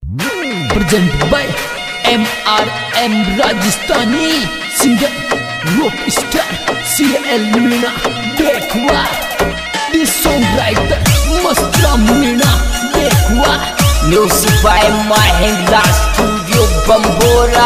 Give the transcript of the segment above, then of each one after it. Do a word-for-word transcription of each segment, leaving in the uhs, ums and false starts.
Present by M R M Rajasthani singer rock star C L Meena देखवा this songwriter Mastra Meena देखवा music by Mahindra Studio Bambora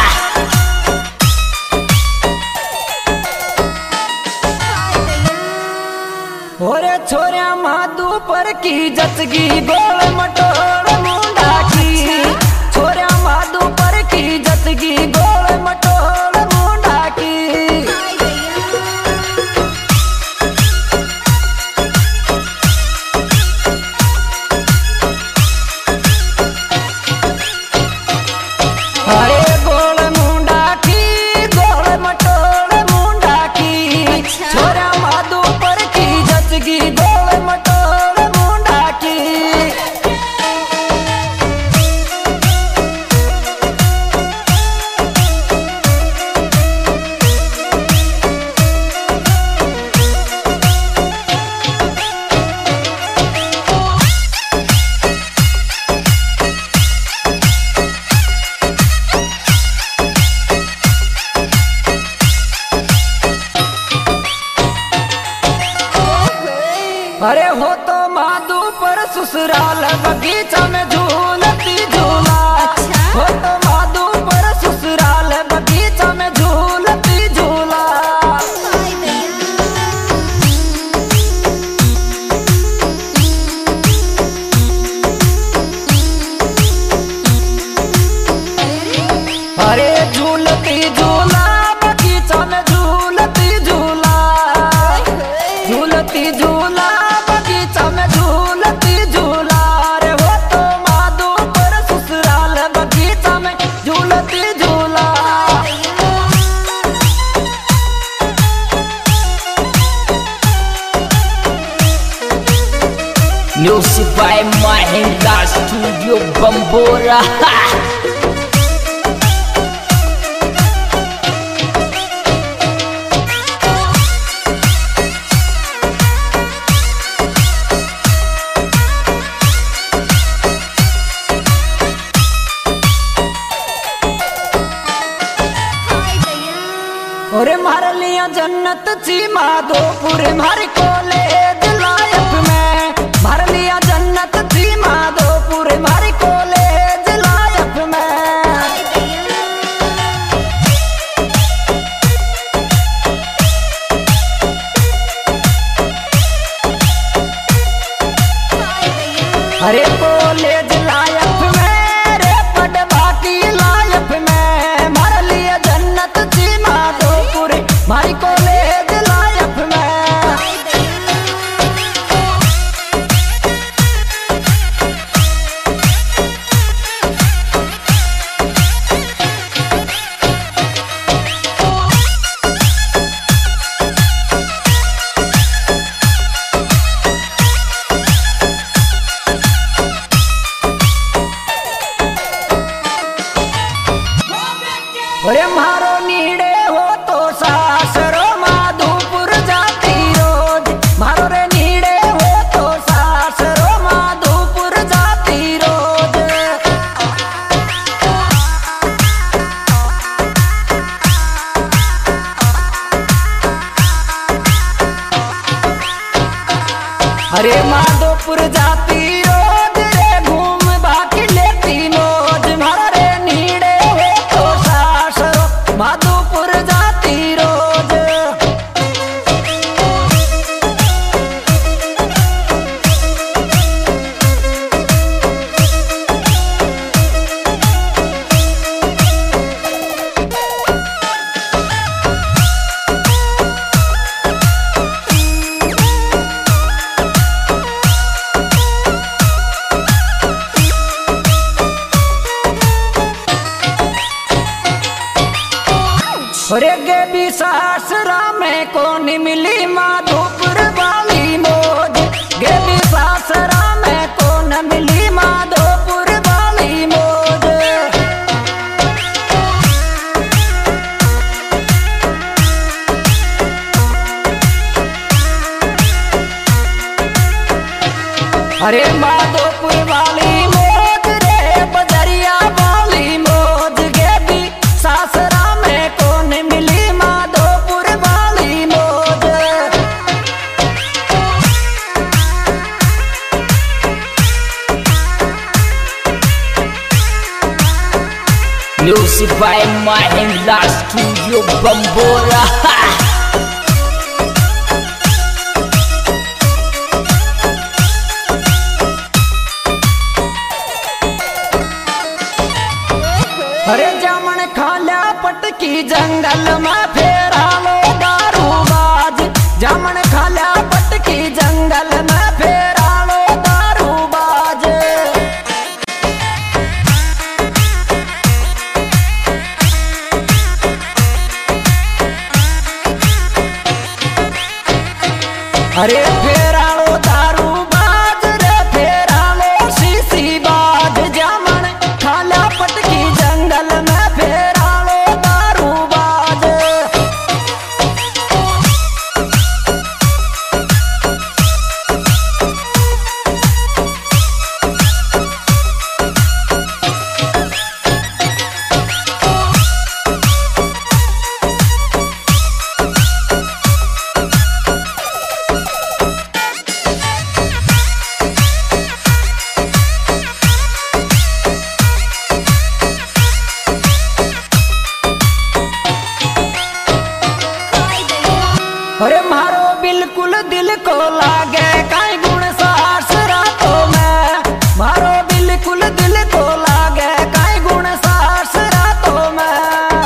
ओरे छोरिया माधु पर की जचगी गोल मटोल मुंडा की छोरिया माधु पर की जचगी गोल मटोल मुंडा की अरे गोल मुंडा की गोल मटोल मुंडा की छोरिया माधु पर की जचगी गोल मटोल मुंडा की अरे हो तो माधु पर ससुराल बगीचा में झूलती झूला हो तो माधु पर ससुराल बगीचा में झूलती झूला अरे झूलती झूला बगीचा में झूलती झूला झूलती झूला बगीचा में झूलती झूला रे हो तो माधु पर ससुराल बगीचा में झूलती झूला music by Mahindra Studio Bambora और मार लिया जन्नत ची माधोपुर मारी कॉलेज लाइफ में मार लिया जन्नत ची माधोपुर मारी कॉलेज लाइफ में अरे कॉलेज लाइफ में रे पढ़वा की लाइफ में मार लिया जन्नत ची माधोपुर मारी कॉलेज लाइफ में अरे मारो नीड़े हो तो सासरो माधोपुर जाती रोज मारो रे नीड़े हो तो सासरो माधोपुर जाती रोज अरे माधोपुर जाती रोज रे घूम बाकी लेती मौज मारो रे नीड़े हो तो सासरो माधोपुर जाती रोज अरे गे भी सासरा में कौन मिली माधोपुर वाली मौज गे भी सासरा में कौन मिली माधोपुर वाली मौज अरे माधोपुर वाली मौज रे बजा Music by Mahindra Studio Bambora. अरे जामन खाला पटकी जंगल में फेरा लो दारूबाज। जामन खाला पटकी जंगल में फेरा लो दारूबाज। अरे फेरा लो दारूबाज रे फेरा लो शीशी बाज। जामन खाला पटकी जंगल में फेरा लो दारूबाज। अरे मारो बिल्कुल दिल को लागे काई गुण सास रातों में। मारो बिल्कुल दिल को लागे काई गुण सास रातों में।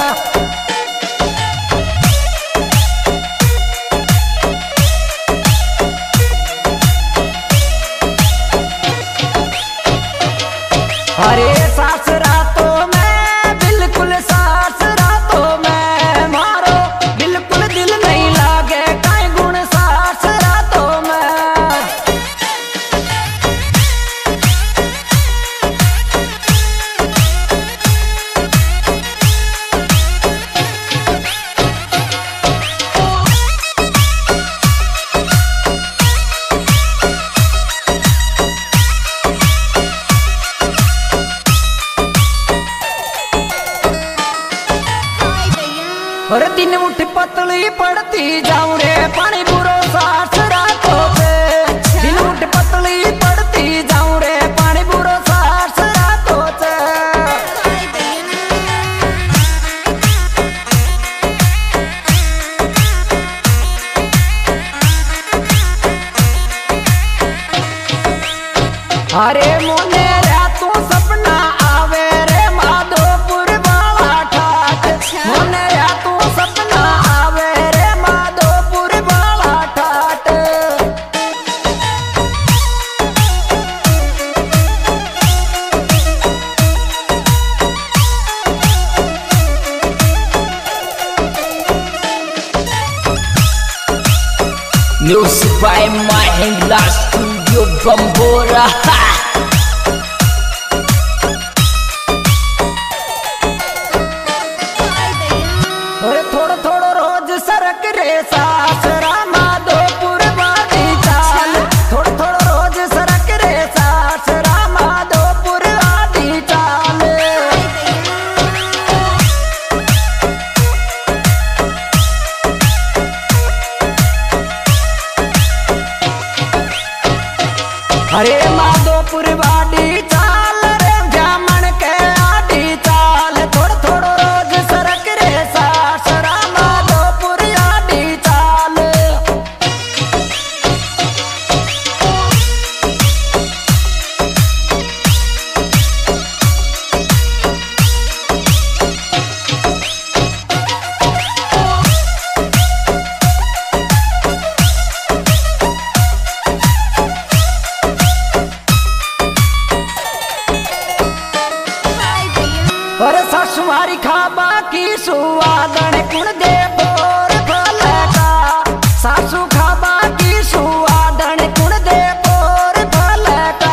अरे सास रातों में बिल्कुल सास रातों में। मारो बिल्कुल दिल नहीं लागे काई गुण सास रातों में। और तीन मुट्ठी पतली पड़ती जाऊं रे पानी बुरो सास रातों पे। तीन मुट्ठी पतली पड़ती जाऊं रे पानी बुरो सास रातों से। अरे मोने रातों सपना आवे रे माधोपुर वाला ठाट। मोने रातों सपना आवे रे माधोपुर वाला ठाट। Music by Mahindra Studio Bambora. और थोड़ा थोड़ा रोज सरक रे सास रामा माधोपुर वाली चाल। थोड़ा थोड़ा रोज सरक रे सास रामा माधोपुर वाली चाल। अरे माधोपुर वाली चाल रे जामन के आडी चाल। थोड़ा थोड़ा रोज सरक रे सास रामा माधोपुर आडी चाल। और ससुमारी खाबा की सुवादन कुण दे बोर फल का। सासू खाबा की सुवादन कुण दे बोर फल का।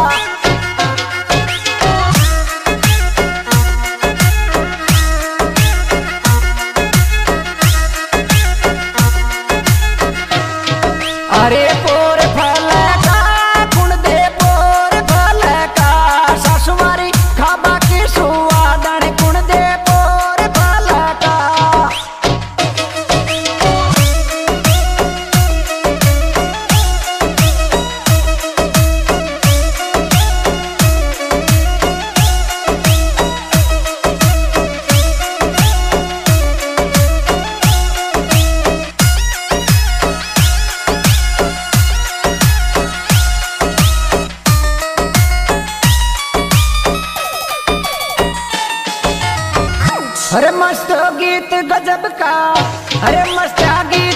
अरे पोर फल का कुण दे पोर फल का। ससुमारी खाबा की सुवादन कुण दे पोर फल का। अरे मस्त गीत गजब का, अरे मस्त गीत